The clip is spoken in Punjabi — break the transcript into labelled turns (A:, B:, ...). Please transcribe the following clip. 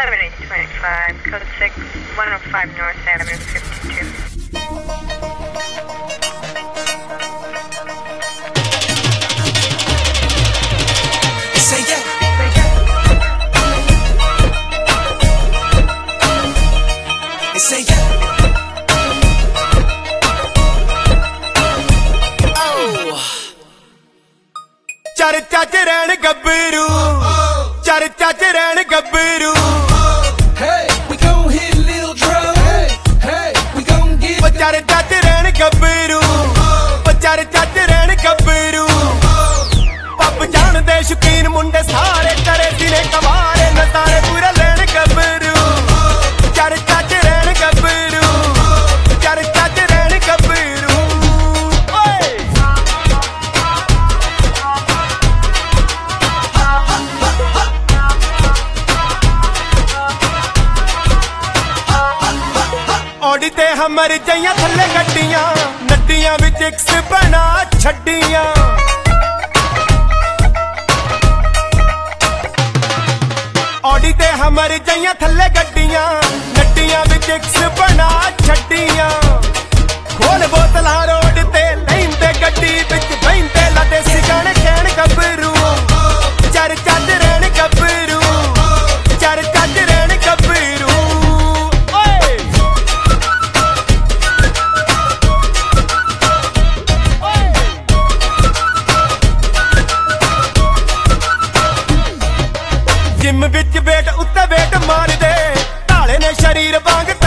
A: 1125, code 6, 105 North Avenue 52.
B: Say yeah. Say yeah. Oh.
C: ਚਰਚਾ ਚ ਰਹਿਣ ਗੱਭਰੂ ਚਰਚਾ ਚ ਰਹਿਣ ਗੱਭਰੂ
B: Hey, we gon' hit a little drum. Hey, we gon' get
C: ਚਰਚਾ ਚ ਰਹਿਣ ਗੱਭਰੂ ਚਰਚਾ ਚ ਰਹਿਣ ਗੱਭਰੂ ਪੱਬ ਜਾਣਦੇ ਸ਼ੌਕੀਨ ਮੁੰਡੇ ਸਾਰੇ ਕਰੇ ਦਿਨੇ ਕਵਾਰੇ ਨਜ਼ਾਰੇ ਪੂਰਾ ਲੈਣ ਗੱਭਰੂ ਚਰਚਾ ਚ ਰਹਿਣ ਗੱਭਰੂ ਚਰਚਾ ਚ ਰਹਿਣ ਗੱਭਰੂ ਓਏ ਔਡੀ ਤੇ ਹਮਰ ਜਈਆਂ ਥੱਲੇ ਗੱਡੀਆਂ ਨੱਡੀਆਂ ਵਿੱਚ ਇਕਸ ਬਣਾ ਛੱਡੀਆਂ ਔਡੀ ਤੇ ਹਮਰ ਜਈਆਂ ਥੱਲੇ ਗੱਡੀਆਂ ਨੱਡੀਆਂ ਵਿੱਚ ਇਕਸ ਬਣਾ ਛੱਡੀਆਂ ਖੋਲ ਬੋਤਲਾਂ ਰੋਡ ਤੇ ਲੈਂਦੇ ਗੱਡੀ ਵਿੱਚ ਬਹਿੰਦੇ ਲਾਦੇ ਸਿਗਾਣੇ ਕਹਿਣ ਗੱਭਰੂ ਚਰਚਾ ਚ ਰਹਿਣ ਗੱਭਰੂ ਚਰਚਾ ਚ ਰਹਿਣ ਗੱਭਰੂ ਓਏ ਜਿਮ ਵਿੱਚ ਵੇਟ ਉੱਤੇ ਵੇਟ ਮਾਰਦੇ ਢਾਲੇ ਨੇ ਸ਼ਰੀਰ ਵਾਂਗ